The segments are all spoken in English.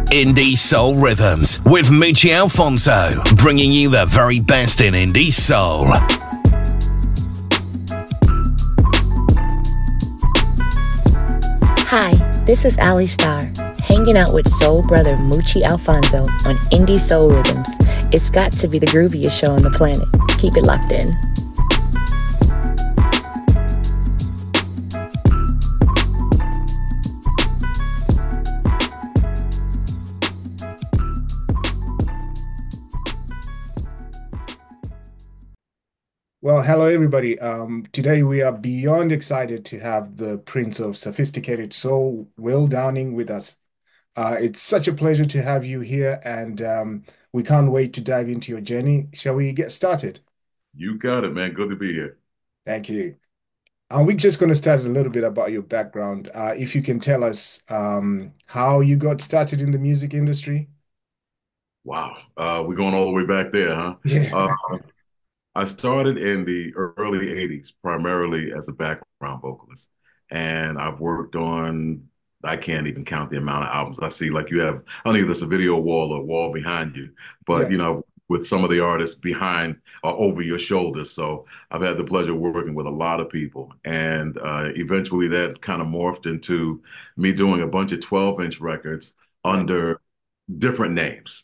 Indie Soul Rhythms with Mucci Alfonso, bringing you the very best in indie soul. Hi, this is Ali Starr, hanging out with soul brother Mucci Alfonso on Indie Soul Rhythms. It's got to be the grooviest show on the planet. Keep it locked in. Well, hello everybody. Today we are beyond excited to have the Prince of Sophisticated Soul, Will Downing, with us. It's such a pleasure to have you here, and we can't wait to dive into your journey. Shall we get started? You got it, man. Good to be here. Thank you. We're just going to start a little bit about your background. If you can tell us how you got started in the music industry. Wow. We're going all the way back there, huh? Yeah. I started in the early 80s, primarily as a background vocalist. And I've worked on, I can't even count the amount of albums I see. Like you have, I don't know if there's a video wall or wall behind you, but Yeah. with some of the artists behind or over your shoulders. So I've had the pleasure of working with a lot of people. And eventually that kind of morphed into me doing a bunch of 12-inch records Right. under different names,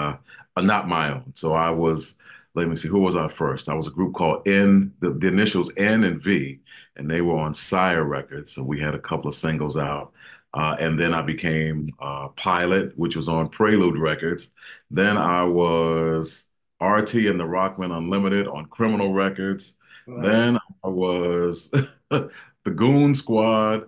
not my own. So I was, let me see, who was I first? I was a group called N, the initials N and V, and they were on Sire Records. So we had a couple of singles out. And then I became Pilot, which was on Prelude Records. Then I was RT and the Rockman Unlimited on Criminal Records. Right. Then I was the Goon Squad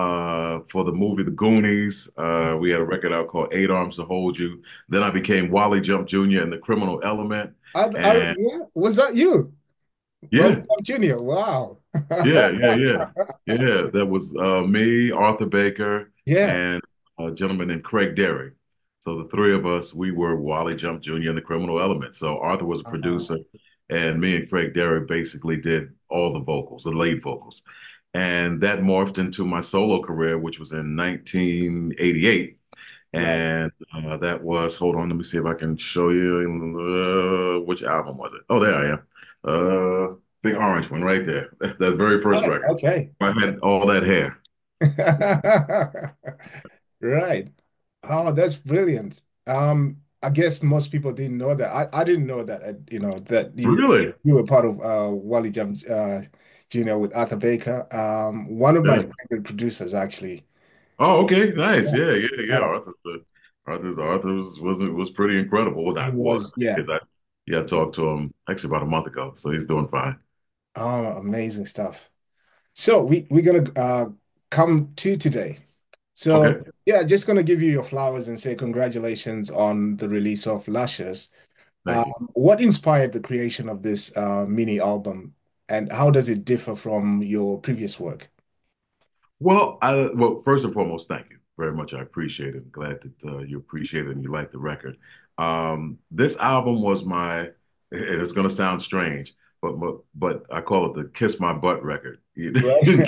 for the movie The Goonies. We had a record out called Eight Arms to Hold You. Then I became Wally Jump Jr. in The Criminal Element. And Yeah. Was that you? Well, yeah, Junior. Wow. yeah. Yeah, that was me, Arthur Baker, Yeah. and a gentleman named Craig Derry. So the three of us, we were Wally Jump Jr. in The Criminal Element. So Arthur was a producer, and me and Craig Derry basically did all the vocals, the lead vocals. And that morphed into my solo career, which was in 1988. Right. And that was, hold on, let me see if I can show you which album was it? Oh, there I am. Big orange one right there. That very first Right. record. Okay. I had all that hair. Right. Oh, that's brilliant. I guess most people didn't know that. I didn't know that, that Really? you were part of Wally Jump Jr. with Arthur Baker. One of my Yeah. favorite producers, actually. Oh, okay, nice. Yeah. Yeah. Uh, Arthur's was pretty incredible. Well, he not was was, yeah. because I talked to him actually about a month ago, so he's doing fine. Oh, amazing stuff. So we're gonna come to today. So Okay, yeah, just gonna give you your flowers and say congratulations on the release of Lashes. thank you. What inspired the creation of this mini album, and how does it differ from your previous work? Well, first and foremost, thank you very much. I appreciate it. Glad that you appreciate it and you like the record. This album was my. It's going to sound strange, but I call it the "Kiss My Butt" record. Right.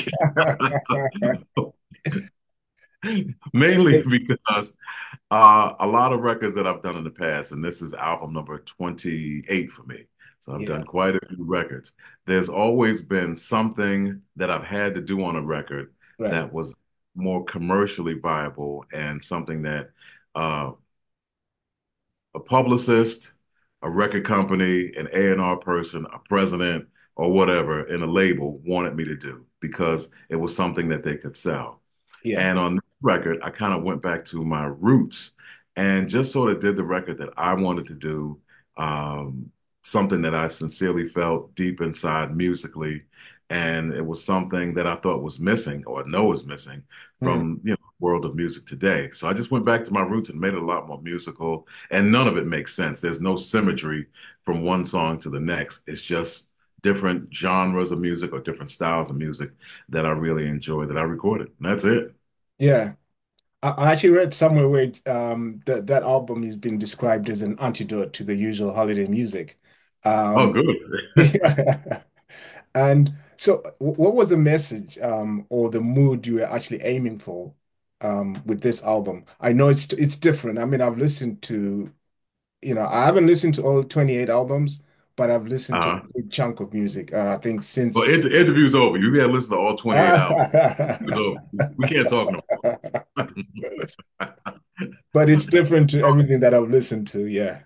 Mainly because a lot of records that I've done in the past, and this is album number 28 for me. So I've Yeah, done quite a few records. There's always been something that I've had to do on a record right. that was more commercially viable and something that uh, a publicist, a record company, an A&R person, a president, or whatever in a label wanted me to do because it was something that they could sell. Yeah, And on this record, I kind of went back to my roots and just sort of did the record that I wanted to do, um, something that I sincerely felt deep inside musically. And it was something that I thought was missing or know is missing mm, from, world of music today. So I just went back to my roots and made it a lot more musical. And none of it makes sense. There's no symmetry from one song to the next. It's just different genres of music or different styles of music that I really enjoy that I recorded. And that's it. yeah. I actually read somewhere where that album has been described as an antidote to the usual holiday music. Oh, Um, good. yeah. And so, what was the message or the mood you were actually aiming for? with this album? I know it's different. I mean, I've listened to, I haven't listened to all 28 albums, but I've listened to Uh-huh. a big chunk of music. I think Well, since interview's over. You got to listen to all 28 albums. It's over. We can't talk no more. but it's different to everything that I've listened to. Yeah.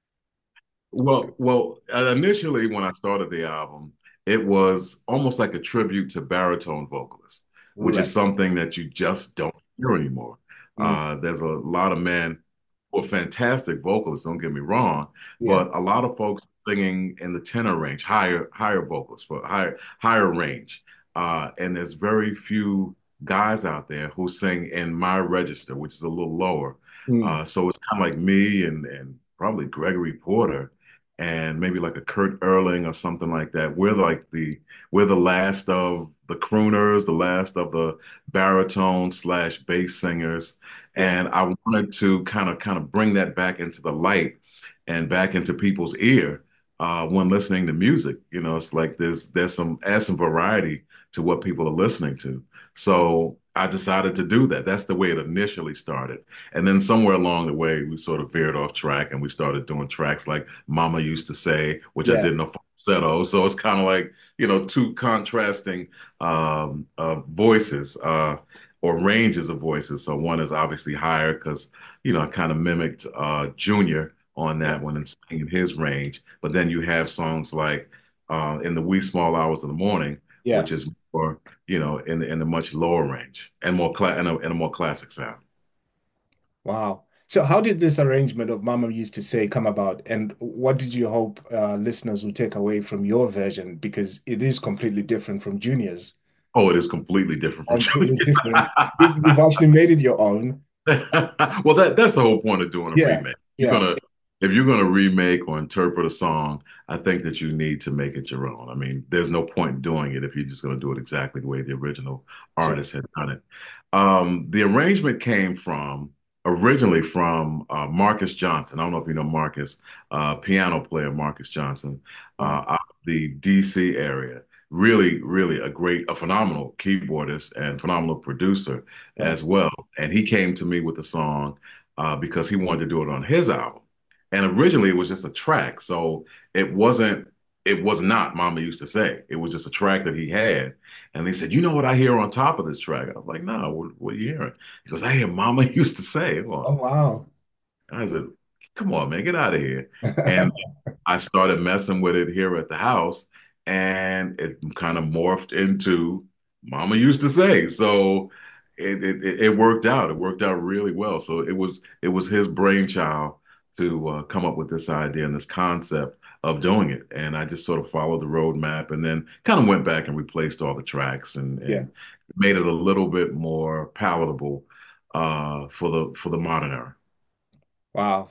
Initially when I started the album, it was almost like a tribute to baritone vocalists, which is Right. something that you just don't hear anymore. Mm, There's a lot of men who are fantastic vocalists, don't get me wrong, yeah. but a lot of folks singing in the tenor range, higher vocals for higher range. And there's very few guys out there who sing in my register, which is a little lower. Mm, So it's kind of like me and probably Gregory Porter and maybe like a Kurt Erling or something like that. We're the last of the crooners, the last of the baritone slash bass singers. yeah. And I wanted to kind of bring that back into the light and back into people's ear when listening to music. You know, it's like there's some add some variety to what people are listening to. So I decided to do that. That's the way it initially started. And then somewhere along the way, we sort of veered off track and we started doing tracks like Mama Used to Say, which I Yeah. did in a falsetto. So it's kind of like, two contrasting voices or ranges of voices. So one is obviously higher because, I kind of mimicked Junior on Yeah. that one and singing his range. But then you have songs like In the Wee Small Hours of the Morning, Yeah. which is more, in the much lower range and more in a more classic sound. Wow. So how did this arrangement of Mama Used to Say come about? And what did you hope listeners would take away from your version? Because it is completely different from Junior's. Oh, it is completely different from Completely Julius. different. You've actually made it your own. Well, that's the whole point of doing a Yeah. remake. You're Yeah. gonna If you're gonna remake or interpret a song, I think that you need to make it your own. I mean, there's no point in doing it if you're just gonna do it exactly the way the original Sure. artist had done it. The arrangement came from originally from Marcus Johnson. I don't know if you know Marcus, piano player Marcus Johnson, Wow. out of the DC area. Really, really a phenomenal keyboardist and phenomenal producer Right. as well. And he came to me with a song because he wanted to do it on his album. And originally it was just a track, so it wasn't. It was not Mama Used to Say. It was just a track that he had. And they said, "You know what I hear on top of this track?" I was like, "No, what are you hearing?" He goes, "I hear Mama Used to Say." Oh, Well, wow. I said, "Come on, man, get out of here." And I started messing with it here at the house, and it kind of morphed into Mama Used to Say. So it worked out. It worked out really well. So it was his brainchild to come up with this idea and this concept of doing it. And I just sort of followed the roadmap and then kind of went back and replaced all the tracks Yeah. and made it a little bit more palatable for the modern era. Wow.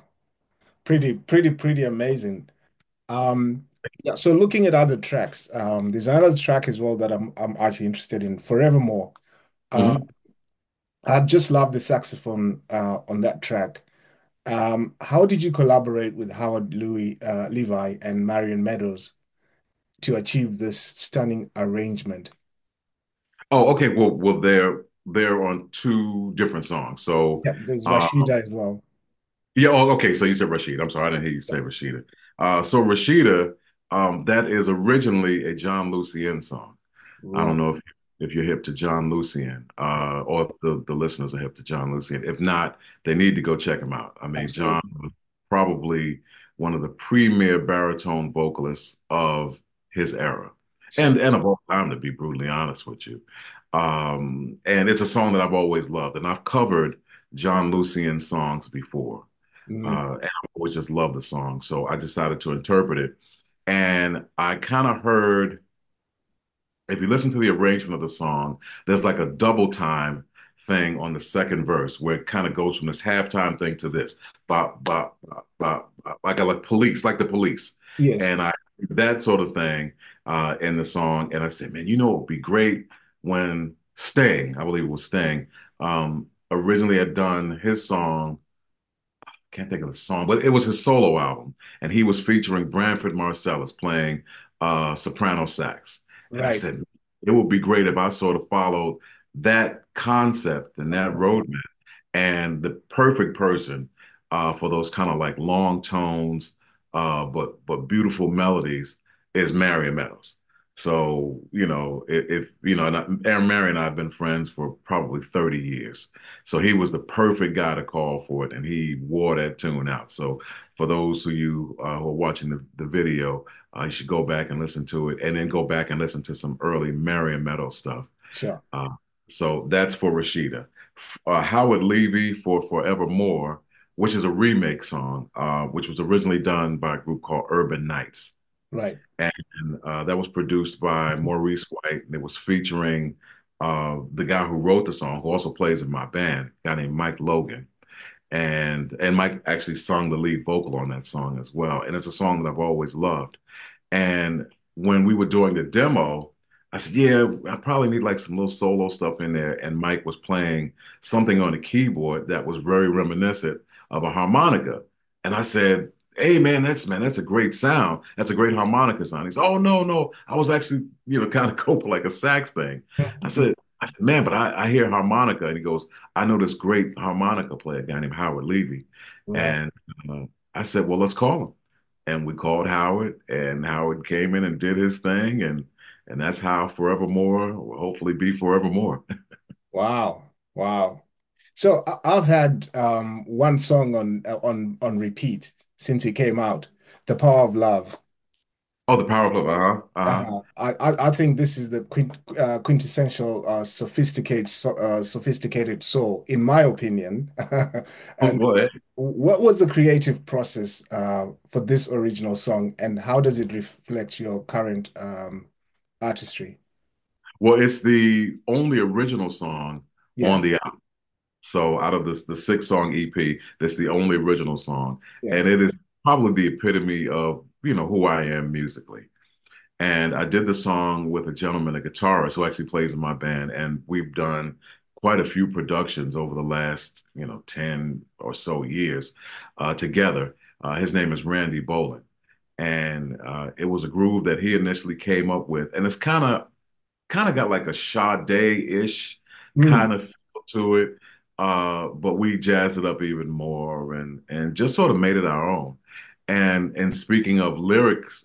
Pretty amazing. Yeah, so looking at other tracks, there's another track as well that I'm actually interested in, Forevermore. Uh, Mhm. I just love the saxophone on that track. How did you collaborate with Howard Levi and Marion Meadows to achieve this stunning arrangement? Oh, okay. They're on two different songs. So, Yeah, there's uh, Rashida as well. yeah. Oh, okay. So you said Rashida. I'm sorry, I didn't hear you say Rashida. So Rashida, that is originally a John Lucien song. I don't Right. know if you're hip to John Lucien, or if the listeners are hip to John Lucien. If not, they need to go check him out. I mean, John Absolutely. was probably one of the premier baritone vocalists of his era, Sure. and of all time, to be brutally honest with you. And it's a song that I've always loved, and I've covered John Lucien songs before, Mm, and I always just loved the song. So I decided to interpret it, and I kind of heard if you listen to the arrangement of the song, there's like a double time thing on the second verse where it kind of goes from this halftime thing to this, bop, bop, bop, bop, bop, like police, like the police. yes. And I that sort of thing in the song. And I said, man, it would be great when Sting, I believe it was Sting, originally had done his song can't think of the song, but it was his solo album, and he was featuring Branford Marsalis playing soprano sax. And I Right. said, it would be great if I sort of followed that concept and that roadmap and the perfect person for those kind of like long tones, but beautiful melodies is Marion Meadows. So, if you know, and Aaron Mary and I have been friends for probably 30 years. So he was the perfect guy to call for it, and he wore that tune out. So for those of you who are watching the video, you should go back and listen to it, and then go back and listen to some early Marion Meadows stuff. Sure. Uh, so that's for Rashida. Howard Levy for Forevermore, which is a remake song, which was originally done by a group called Urban Nights. Right. And that was produced by Maurice White. And it was featuring the guy who wrote the song, who also plays in my band, a guy named Mike Logan. And Mike actually sung the lead vocal on that song as well. And it's a song that I've always loved. And when we were doing the demo, I said, yeah, I probably need like some little solo stuff in there. And Mike was playing something on the keyboard that was very reminiscent of a harmonica. And I said, hey man, that's a great sound. That's a great harmonica sound. He said, oh no. I was actually, kind of going for like a sax thing. I said, man, but I hear harmonica. And he goes, I know this great harmonica player, a guy named Howard Levy. Right. And uh, I said, well, let's call him. And we called Howard, and Howard came in and did his thing, and that's how Forevermore will hopefully be forevermore. Wow. Wow. So I've had one song on repeat since it came out, "The Power of Love." Oh, the Power Glove, uh-huh. I think this is the quintessential sophisticated soul, in my opinion. Oh, And boy. what was the creative process for this original song, and how does it reflect your current artistry? Well, it's the only original song Yeah, on the album. So out of the six song EP, that's the only original song. yeah, And it is probably the epitome of, who I am musically. And I did the song with a gentleman, a guitarist who actually plays in my band. And we've done quite a few productions over the last, 10 or so years together. His name is Randy Bolin. And it was a groove that he initially came up with. And it's kind of got like a Sade-ish mm, kind of feel to it. But we jazzed it up even more and just sort of made it our own. And speaking of lyrics,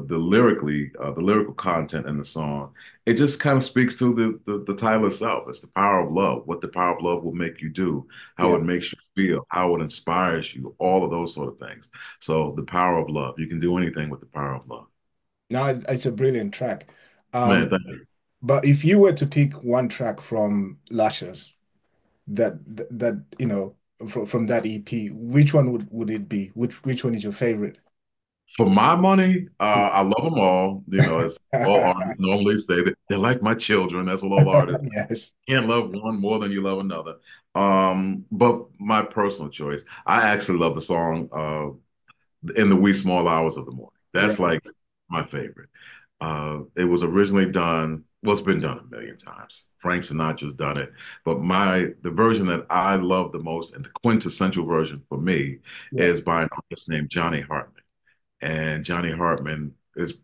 the lyrical content in the song, it just kind of speaks to the title itself. It's the power of love, what the power of love will make you do, how yeah. it makes you feel, how it inspires you, all of those sort of things. So the power of love, you can do anything with the power of love. No, it's a brilliant track. Man, Um, thank you. but if you were to pick one track from Lashes that from that EP, which one would it be? Which one is your favorite? For my money, I love them all. As all artists normally say, that they're like my children. That's what all artists Yes. can't love one more than you love another. But my personal choice, I actually love the song "In the Wee Small Hours of the Morning." That's Right. like my favorite. It was originally done. Well, it's been done a million times. Frank Sinatra's done it, but the version that I love the most and the quintessential version for me Yeah. is by an artist named Johnny Hartman. And Johnny Hartman is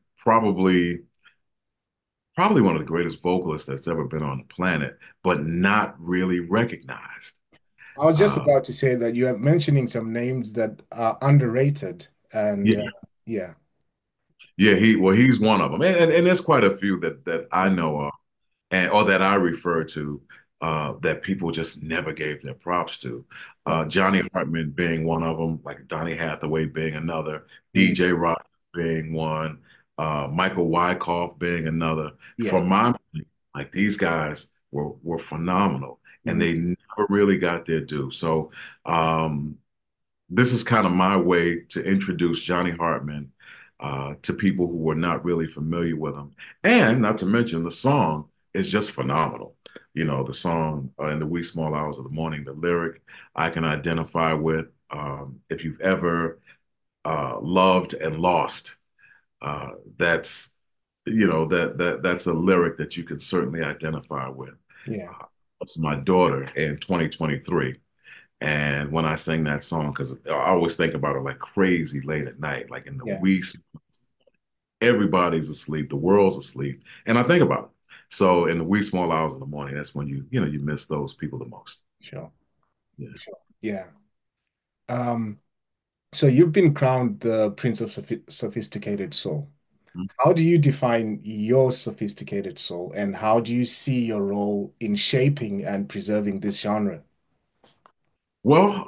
probably one of the greatest vocalists that's ever been on the planet, but not really recognized. I was just Uh, about to say that you are mentioning some names that are underrated, and yeah, yeah, yeah, yeah, he's one of them, and there's quite a few that I yeah, know of, and or that I refer to that people just never gave their props to. yeah. Johnny Hartman being one of them, like Donny Hathaway being another, Mm, DJ Rock being one, Michael Wyckoff being another. yeah. For my money, like these guys were phenomenal, and Mm, they never really got their due. So um, this is kind of my way to introduce Johnny Hartman to people who were not really familiar with him. And not to mention, the song is just phenomenal. The song in the wee small hours of the morning, the lyric I can identify with. If you've ever loved and lost, that's that's a lyric that you can certainly identify with. yeah, Uh, it's my daughter in 2023. And when I sing that song, because I always think about it like crazy late at night, like in the yeah. weeks, everybody's asleep, the world's asleep. And I think about it. So in the wee small hours of the morning, that's when you miss those people the most. Sure, Yeah. sure. Yeah. Um, so you've been crowned the Prince of Sophisticated Soul. How do you define your sophisticated soul, and how do you see your role in shaping and preserving this genre? Well,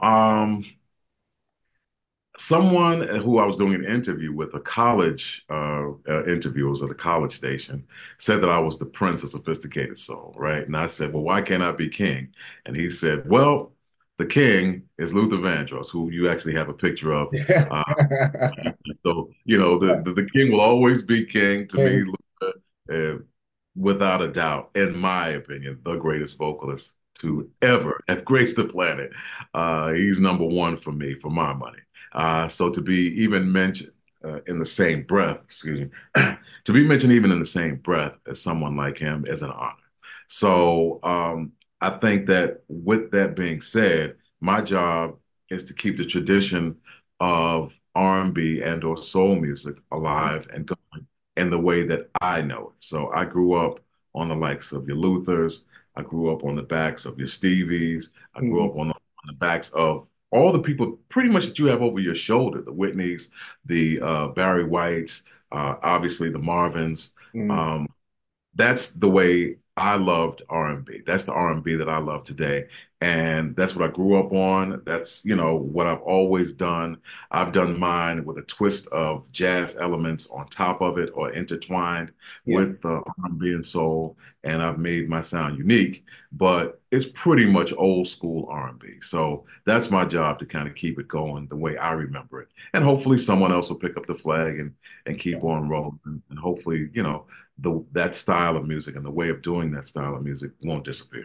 someone who I was doing an interview with, a college interview, was at a college station, said that I was the Prince of Sophisticated Soul, right? And I said, well, why can't I be king? And he said, well, the king is Luther Vandross, who you actually have a picture of. Yeah. Uh, so, the king will always be king to me, Luther, without a doubt, in my opinion, the greatest vocalist to ever have graced the planet. He's number one for me, for my money. So to be even mentioned in the same breath, excuse me, to be mentioned even in the same breath as someone like him is an honor. So I think that with that being said, my job is to keep the tradition of R&B and or soul music alive and going in the way that I know it. So I grew up on the likes of your Luthers. I grew up on the backs of your Stevies. I grew Mm, up on the backs of all the people pretty much that you have over your shoulder, the Whitneys, the Barry Whites, obviously the Marvins. mm, Um, that's the way I loved R&B. That's the R&B that I love today. And that's what I grew up on. That's, what I've always done. I've done mine with a twist of jazz elements on top of it or intertwined yeah, with the R&B and soul. And I've made my sound unique, but it's pretty much old school R&B. So that's my job to kind of keep it going the way I remember it. And hopefully someone else will pick up the flag and keep yeah. on rolling. And hopefully, that style of music and the way of doing that style of music won't disappear.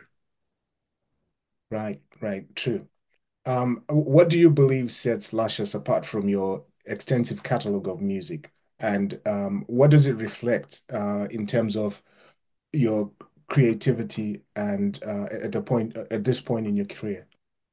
Right, right, true. What do you believe sets Luscious apart from your extensive catalog of music? And what does it reflect in terms of your creativity and at this point in your career?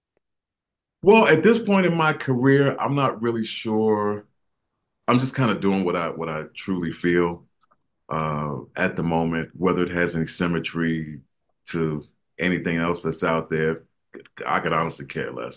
Well, at this point in my career, I'm not really sure. I'm just kind of doing what I truly feel at the moment, whether it has any symmetry to anything else that's out there. I could honestly care less.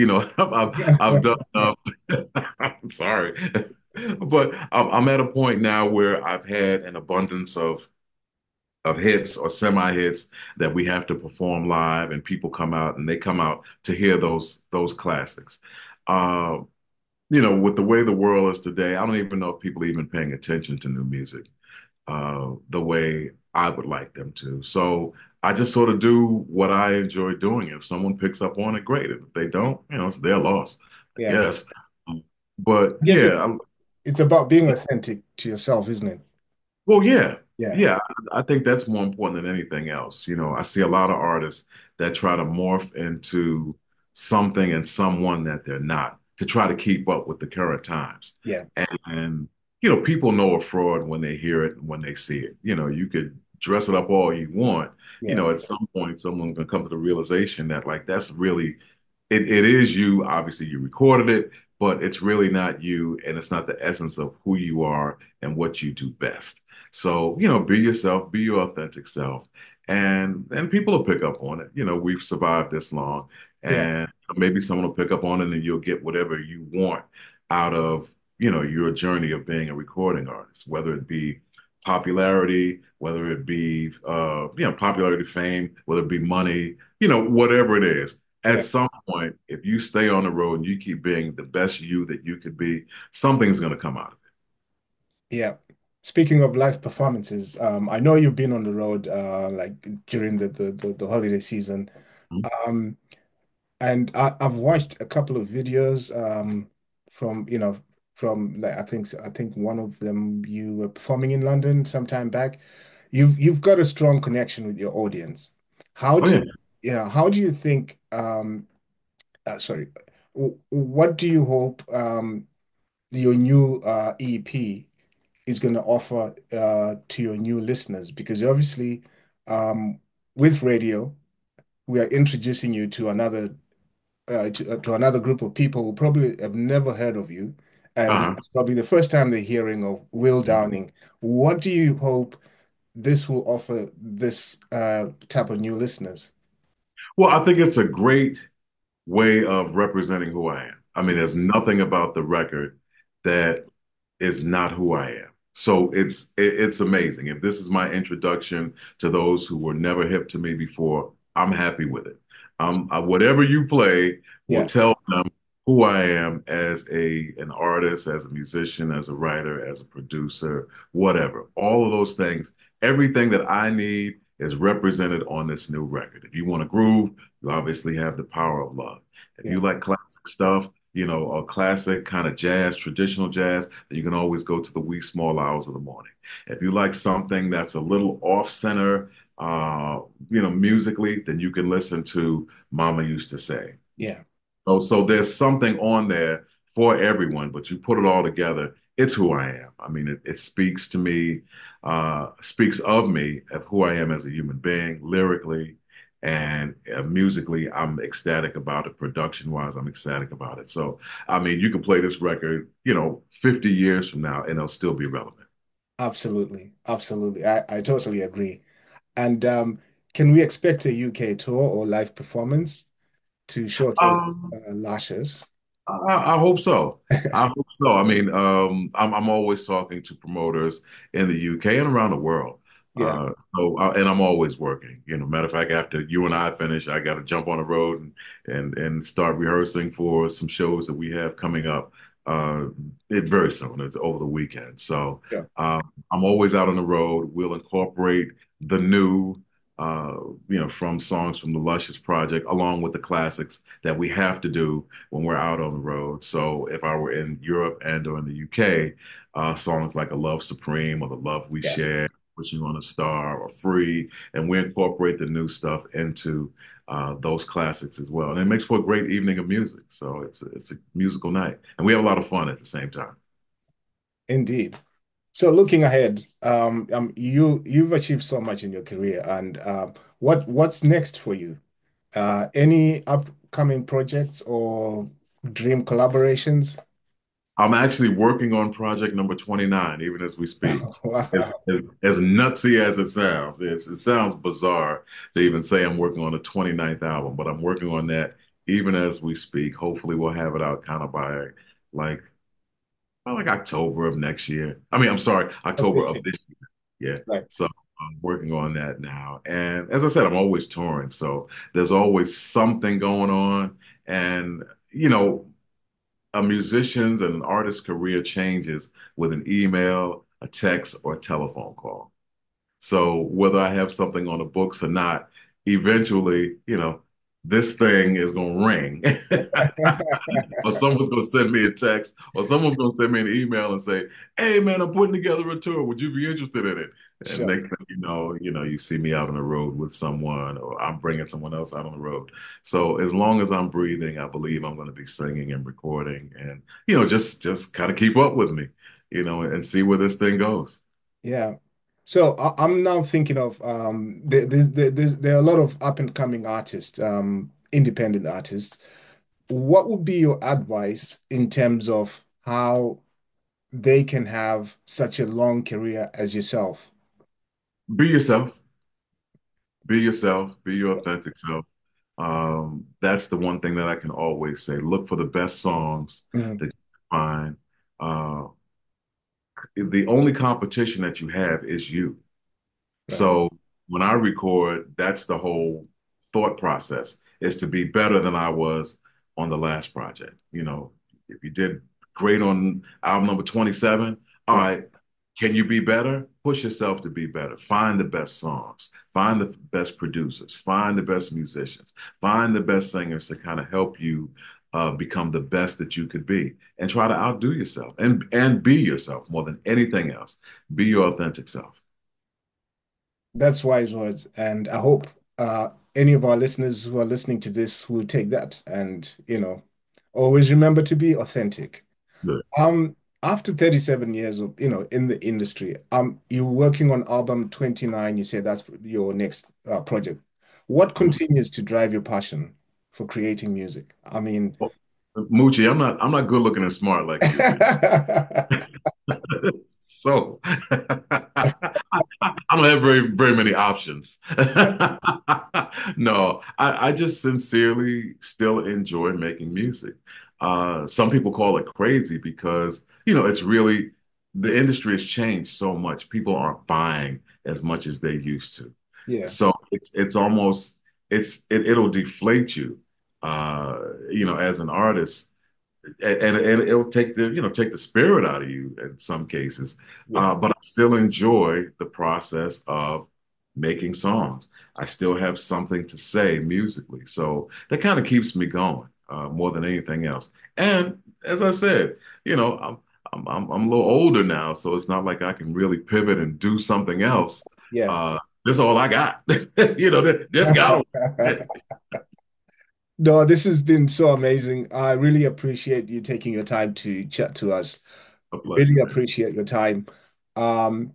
I've done enough. I'm sorry, but I'm at a point now where I've had an abundance of hits or semi hits that we have to perform live, and people come out and they come out to hear those classics. Uh, with the way the world is today, I don't even know if people are even paying attention to new music the way I would like them to. So I just sort of do what I enjoy doing. If someone picks up on it, great. If they don't, it's their loss, I Yeah. guess. But Yes, yeah, it's about being authentic to yourself, isn't it? well, yeah, Yeah, yeah. I think that's more important than anything else. I see a lot of artists that try to morph into something and someone that they're not to try to keep up with the current times. yeah, And people know a fraud when they hear it and when they see it. You could dress it up all you want. yeah, At some point, someone's gonna come to the realization that like that's really it is you. Obviously, you recorded it, but it's really not you, and it's not the essence of who you are and what you do best. So, be yourself, be your authentic self, and people will pick up on it. We've survived this long, yeah, and maybe someone will pick up on it, and you'll get whatever you want out of your journey of being a recording artist, whether it be popularity, whether it be popularity, fame, whether it be money, whatever it is. At yeah, some point, if you stay on the road and you keep being the best you that you could be, something's going to come out of yeah. Speaking of live performances, I know you've been on the road like during the holiday season. it. Um, And I've watched a couple of videos from from like I think one of them you were performing in London some time back. You've got a strong connection with your audience. How Oh do yeah. how do you think sorry, what do you hope your new EP is going to offer to your new listeners? Because obviously um with radio we are introducing you to another group of people who probably have never heard of you, and Uh-huh. it's probably the first time they're hearing of Will Downing. What do you hope? this will offer this type of new listeners? Well, I think it's a great way of representing who I am. I mean, there's nothing about the record that is not who I am. So it's amazing. If this is my introduction to those who were never hip to me before, I'm happy with it. Whatever you play will Yeah, tell them who I am as an artist, as a musician, as a writer, as a producer, whatever. All of those things, everything that I need is represented on this new record. If you want to groove, you obviously have the power of love. If you yeah, like classic stuff, a classic kind of jazz, traditional jazz, then you can always go to the wee small hours of the morning. If you like something that's a little off center, musically, then you can listen to Mama Used to Say. yeah. So there's something on there for everyone, but you put it all together, it's who I am. I mean, it speaks to me, speaks of me, of who I am as a human being, lyrically and musically. I'm ecstatic about it. Production wise, I'm ecstatic about it. So, I mean, you can play this record, 50 years from now, and it'll still be relevant. Absolutely, absolutely. I totally agree. And can we expect a UK tour or live performance to showcase Um, Lashes? I hope so. I hope so. I mean, I'm always talking to promoters in the UK and around the world. Yeah, And I'm always working. Matter of fact, after you and I finish, I got to jump on the road and start rehearsing for some shows that we have coming up very soon. It's over the weekend. So yeah, I'm always out on the road. We'll incorporate the new, uh, from songs from the Luscious Project, along with the classics that we have to do when we're out on the road. So if I were in Europe and or in the UK, songs like A Love Supreme or The Love We yeah. Share, Wishing on a Star or Free, and we incorporate the new stuff into those classics as well. And it makes for a great evening of music. So it's a musical night. And we have a lot of fun at the same time. Indeed. So looking ahead, you've achieved so much in your career, and what's next for you? Any upcoming projects or dream collaborations? I'm actually working on project number 29, even as we speak. As, Wow. as nutsy as it sounds, it sounds bizarre to even say I'm working on a 29th album, but I'm working on that even as we speak. Hopefully, we'll have it out kind of by like, like October of next year. I mean, I'm sorry, Of October this of year. this year. Yeah. Right. So I'm working on that now. And as I said, I'm always touring. So there's always something going on. And, you know, a musician's and an artist's career changes with an email, a text, or a telephone call. So whether I have something on the books or not, eventually, this thing is going to ring. Or someone's going to send me a text, or someone's going to send me an email and say, "Hey, man, I'm putting together a tour. Would you be interested in it?" And Sure. next thing you see me out on the road with someone, or I'm bringing someone else out on the road. So as long as I'm breathing, I believe I'm going to be singing and recording, and just kind of keep up with me, and see where this thing goes. Yeah. So I'm now thinking of there are a lot of up and coming artists, independent artists. What would be your advice in terms of how they can have such a long career as yourself? Be yourself. Be yourself. Be your authentic self. That's the one thing that I can always say. Look for the best songs Mhm. that you find. Uh, the only competition that you have is you. Right. So when I record, that's the whole thought process is to be better than I was on the last project. If you did great on album number 27, all Yeah. right, can you be better? Push yourself to be better. Find the best songs, find the best producers, find the best musicians, find the best singers to kind of help you become the best that you could be, and try to outdo yourself and be yourself more than anything else. Be your authentic self. That's wise words. And I hope any of our listeners who are listening to this will take that and, always remember to be authentic. Good. After 37 years of, in the industry, you're working on album 29, you said that's your next project. What continues to drive your passion for creating music? I mean, Moochie, I'm not good looking and smart like you. So I don't have very many options. No, I just sincerely still enjoy making music. Some people call it crazy because, it's really the industry has changed so much. People aren't buying as much as they used to. Yeah, So it's almost it'll deflate you, as an artist, and it'll take the spirit out of you in some cases. yeah, But I still enjoy the process of making songs. I still have something to say musically, so that kind of keeps me going more than anything else. And as I said, I'm a little older now, so it's not like I can really pivot and do something else. yeah. Uh, that's all I got. Just go. No, this has been so amazing. I really appreciate you taking your time to chat to us. A pleasure, Really man. appreciate your time. Um,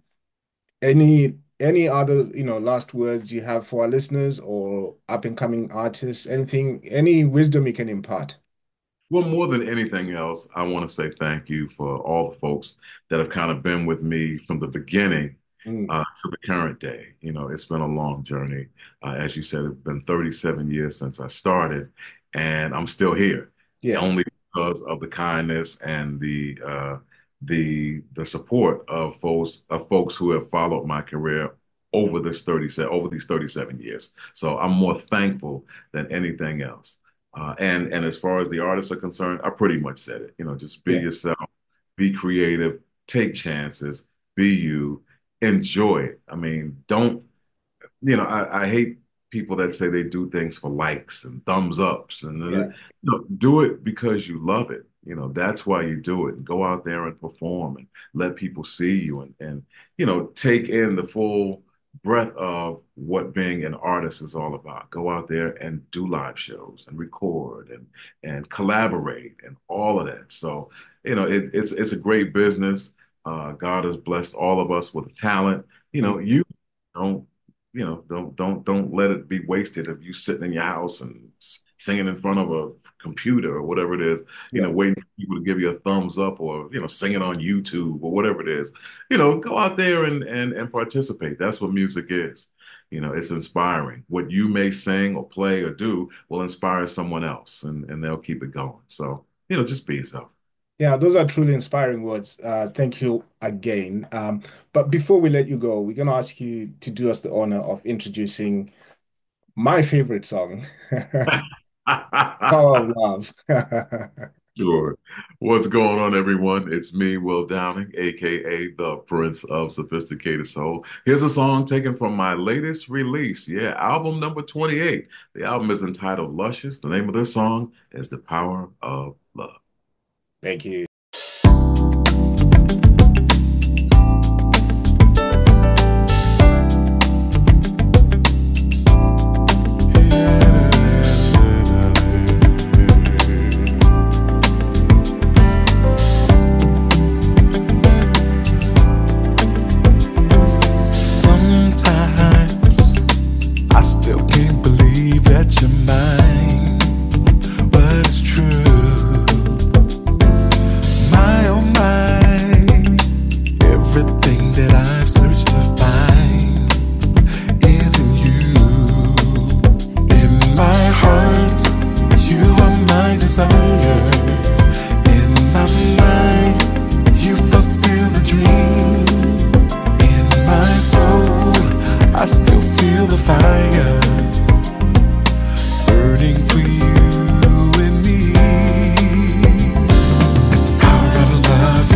any other, last words you have for our listeners or up and coming artists? Anything, any wisdom you can impart? Well, more than anything else, I want to say thank you for all the folks that have kind of been with me from the beginning Mm, to the current day. It's been a long journey. As you said, it's been 37 years since I started, and I'm still here, yeah, only because of the kindness and the support of folks who have followed my career over these 37 years. So I'm more thankful than anything else. And as far as the artists are concerned, I pretty much said it. Just be yeah, yourself, be creative, take chances, be you, enjoy it. I mean, don't, I hate people that say they do things for likes and thumbs ups and yeah, do it because you love it. That's why you do it. Go out there and perform and let people see you and take in the full breadth of what being an artist is all about. Go out there and do live shows and record and collaborate and all of that. So, it's a great business. God has blessed all of us with talent. mm, You don't don't let it be wasted if you sitting in your house and singing in front of a computer or whatever it is, yeah. waiting for people to give you a thumbs up or singing on YouTube or whatever it is. Go out there and participate. That's what music is. It's inspiring. What you may sing or play or do will inspire someone else, and they'll keep it going. So just be yourself. Yeah, those are truly inspiring words. Thank you again. But before we let you go, we're going to ask you to do us the honor of introducing my favorite song, Power of Love. Sure. What's going on, everyone? It's me, Will Downing, aka the Prince of Sophisticated Soul. Here's a song taken from my latest release. Yeah, album number 28. The album is entitled Luscious. The name of this song is The Power of Love. Thank you. Sometimes I still can't believe that you're mine, but it's true. My oh my, everything that I've searched to find is in you. In my heart, you are my desire. In my mind, you fulfill the dream. In my soul, I still feel the fire burning for you and me. It's the power of love.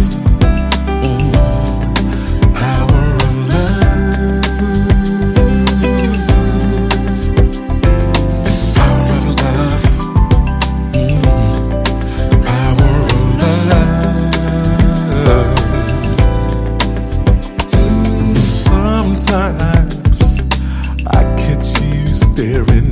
Power of love. It's the power of love. Power of love. Sometimes I catch you staring